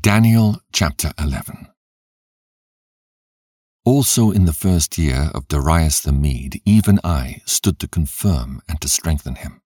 Daniel chapter 11. Also in the first year of Darius the Mede, even I stood to confirm and to strengthen him.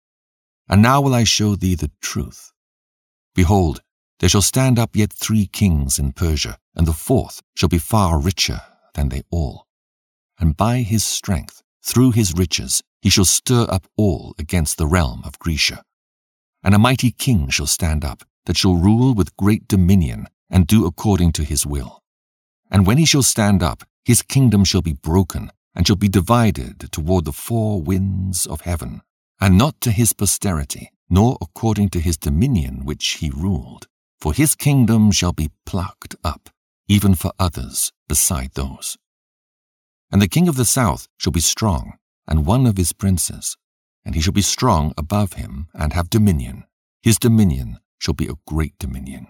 And now will I show thee the truth. Behold, there shall stand up yet 3 kings in Persia, and the 4th shall be far richer than they all. And by his strength, through his riches, he shall stir up all against the realm of Grecia. And a mighty king shall stand up, that shall rule with great dominion, and do according to his will. And when he shall stand up, his kingdom shall be broken, and shall be divided toward the 4 winds of heaven, and not to his posterity, nor according to his dominion which he ruled. For his kingdom shall be plucked up, even for others beside those. And the king of the south shall be strong, and one of his princes, and he shall be strong above him, and have dominion. His dominion shall be a great dominion.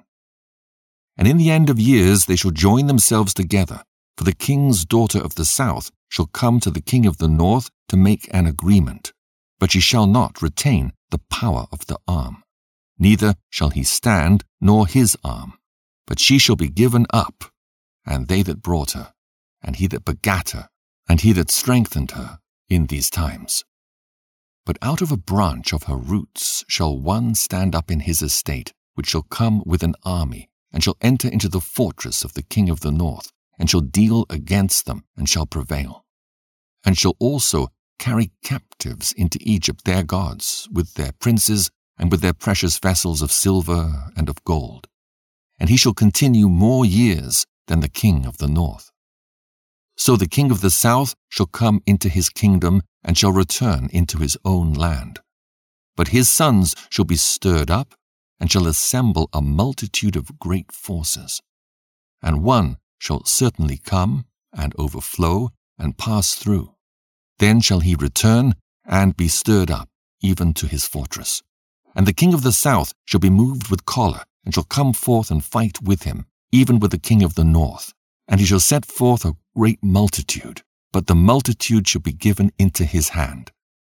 And in the end of years they shall join themselves together, for the king's daughter of the south shall come to the king of the north to make an agreement, but she shall not retain the power of the arm. Neither shall he stand, nor his arm, but she shall be given up, and they that brought her, and he that begat her, and he that strengthened her in these times. But out of a branch of her roots shall one stand up in his estate, which shall come with an army, and shall enter into the fortress of the king of the north, and shall deal against them, and shall prevail. And shall also carry captives into Egypt their gods, with their princes, and with their precious vessels of silver and of gold. And he shall continue more years than the king of the north. So the king of the south shall come into his kingdom, and shall return into his own land. But his sons shall be stirred up, and shall assemble a multitude of great forces. And one shall certainly come, and overflow, and pass through. Then shall he return, and be stirred up, even to his fortress. And the king of the south shall be moved with choler, and shall come forth and fight with him, even with the king of the north. And he shall set forth a great multitude, but the multitude shall be given into his hand.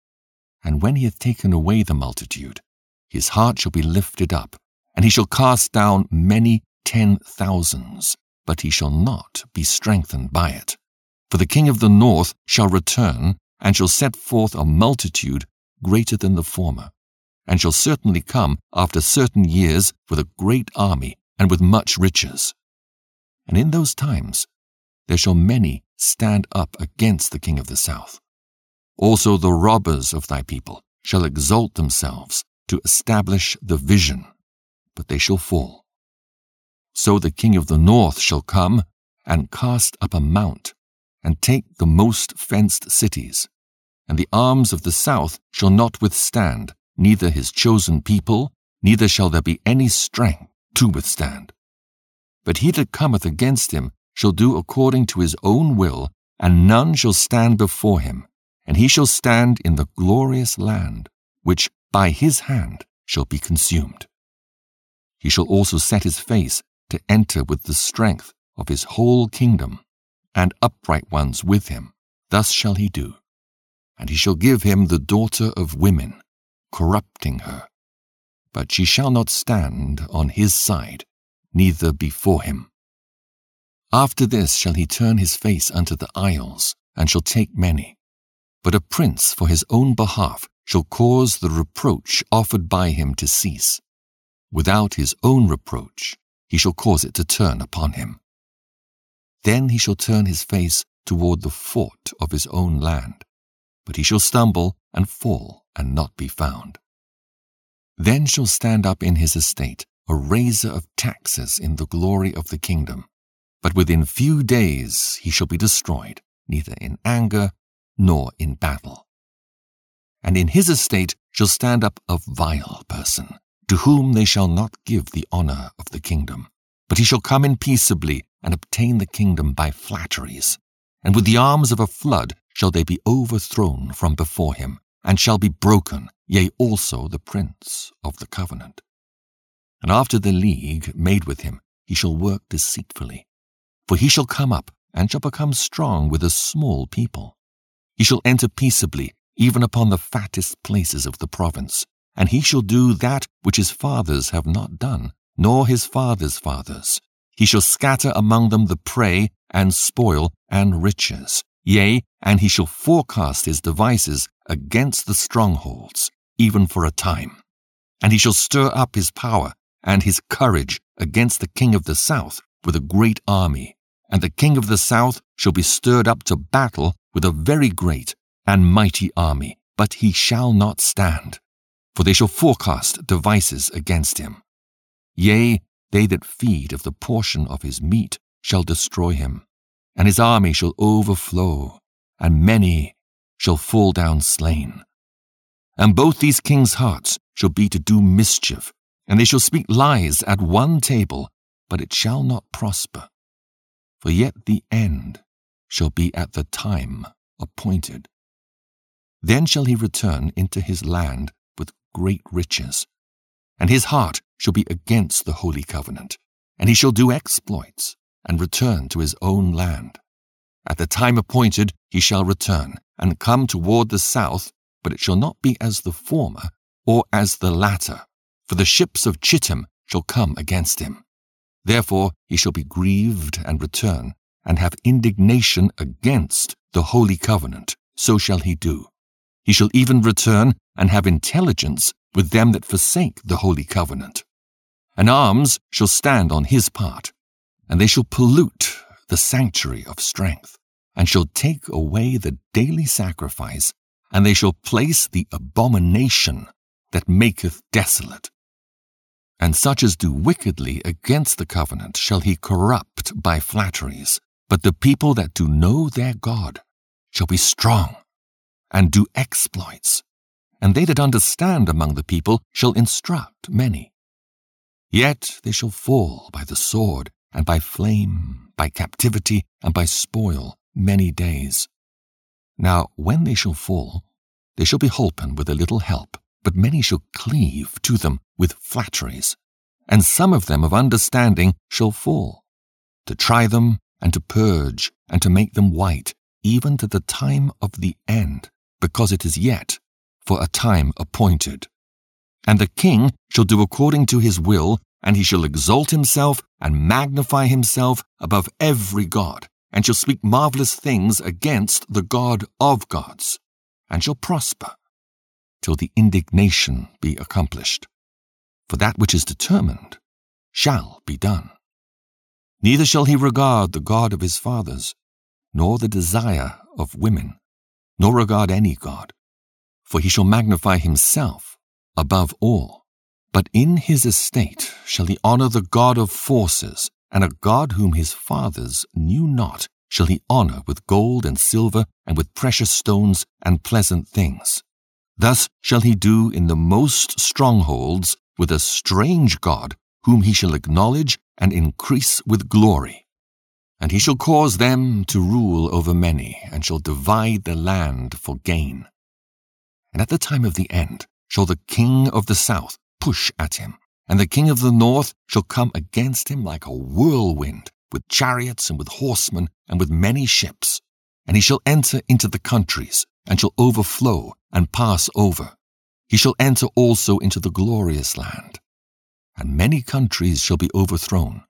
And when he hath taken away the multitude, his heart shall be lifted up, and he shall cast down many 10,000s, but he shall not be strengthened by it. For the king of the north shall return, and shall set forth a multitude greater than the former, and shall certainly come after certain years with a great army and with much riches. And in those times there shall many stand up against the king of the south. Also the robbers of thy people shall exalt themselves to establish the vision, but they shall fall. So the king of the north shall come and cast up a mount, and take the most fenced cities, and the arms of the south shall not withstand, neither his chosen people, neither shall there be any strength to withstand. But he that cometh against him shall do according to his own will, and none shall stand before him, and he shall stand in the glorious land, which by his hand shall be consumed. He shall also set his face to enter with the strength of his whole kingdom, and upright ones with him. Thus shall he do. And he shall give him the daughter of women, corrupting her. But she shall not stand on his side, neither before him. After this shall he turn his face unto the isles, and shall take many. But a prince for his own behalf shall cause the reproach offered by him to cease. Without his own reproach he shall cause it to turn upon him. Then he shall turn his face toward the fort of his own land, but he shall stumble and fall and not be found. Then shall stand up in his estate a raiser of taxes in the glory of the kingdom, but within few days he shall be destroyed, neither in anger nor in battle. And in his estate shall stand up a vile person, to whom they shall not give the honor of the kingdom, but he shall come in peaceably and obtain the kingdom by flatteries. And with the arms of a flood shall they be overthrown from before him, and shall be broken, yea, also the prince of the covenant. And after the league made with him, he shall work deceitfully. For he shall come up, and shall become strong with a small people. He shall enter peaceably, even upon the fattest places of the province, and he shall do that which his fathers have not done, nor his fathers' fathers. He shall scatter among them the prey and spoil and riches. Yea, and he shall forecast his devices against the strongholds, even for a time. And he shall stir up his power and his courage against the king of the south with a great army. And the king of the south shall be stirred up to battle with a very great and mighty army, but he shall not stand, for they shall forecast devices against him. Yea, they that feed of the portion of his meat shall destroy him, and his army shall overflow, and many shall fall down slain. And both these kings' hearts shall be to do mischief, and they shall speak lies at one table, but it shall not prosper. For yet the end shall be at the time appointed. Then shall he return into his land with great riches, and his heart shall be against the holy covenant, and he shall do exploits, and return to his own land. At the time appointed he shall return, and come toward the south, but it shall not be as the former, or as the latter, for the ships of Chittim shall come against him. Therefore he shall be grieved and return, and have indignation against the holy covenant, so shall he do. He shall even return and have intelligence with them that forsake the holy covenant. And arms shall stand on his part, and they shall pollute the sanctuary of strength, and shall take away the daily sacrifice, and they shall place the abomination that maketh desolate. And such as do wickedly against the covenant shall he corrupt by flatteries. But the people that do know their God shall be strong, and do exploits, and they that understand among the people shall instruct many. Yet they shall fall by the sword, and by flame, by captivity, and by spoil many days. Now when they shall fall, they shall be holpen with a little help, but many shall cleave to them with flatteries, and some of them of understanding shall fall, to try them, and to purge, and to make them white, even to the time of the end, because it is yet for a time appointed. And the king shall do according to his will, and he shall exalt himself and magnify himself above every god, and shall speak marvelous things against the God of gods, and shall prosper, till the indignation be accomplished. For that which is determined shall be done. Neither shall he regard the God of his fathers, nor the desire of women, nor regard any god, for he shall magnify himself above all. But in his estate shall he honor the God of forces, and a God whom his fathers knew not shall he honor with gold and silver, and with precious stones and pleasant things. Thus shall he do in the most strongholds with a strange God, whom he shall acknowledge and increase with glory. And he shall cause them to rule over many, and shall divide the land for gain. And at the time of the end shall the king of the south push at him, and the king of the north shall come against him like a whirlwind, with chariots and with horsemen and with many ships. And he shall enter into the countries, and shall overflow and pass over. He shall enter also into the glorious land. And many countries shall be overthrown.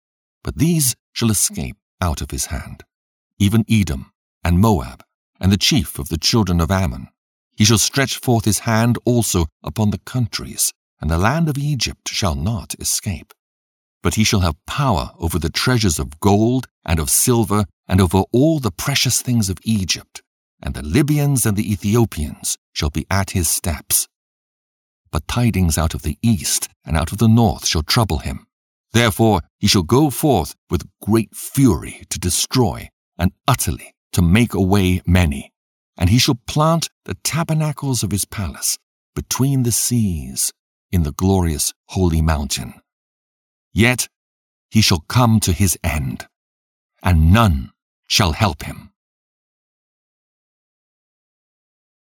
But these shall escape out of his hand, even Edom and Moab, and the chief of the children of Ammon. He shall stretch forth his hand also upon the countries, and the land of Egypt shall not escape. But he shall have power over the treasures of gold and of silver, and over all the precious things of Egypt, and the Libyans and the Ethiopians shall be at his steps. But tidings out of the east and out of the north shall trouble him. Therefore he shall go forth with great fury to destroy, and utterly to make away many. And he shall plant the tabernacles of his palace between the seas in the glorious holy mountain. Yet he shall come to his end, and none shall help him.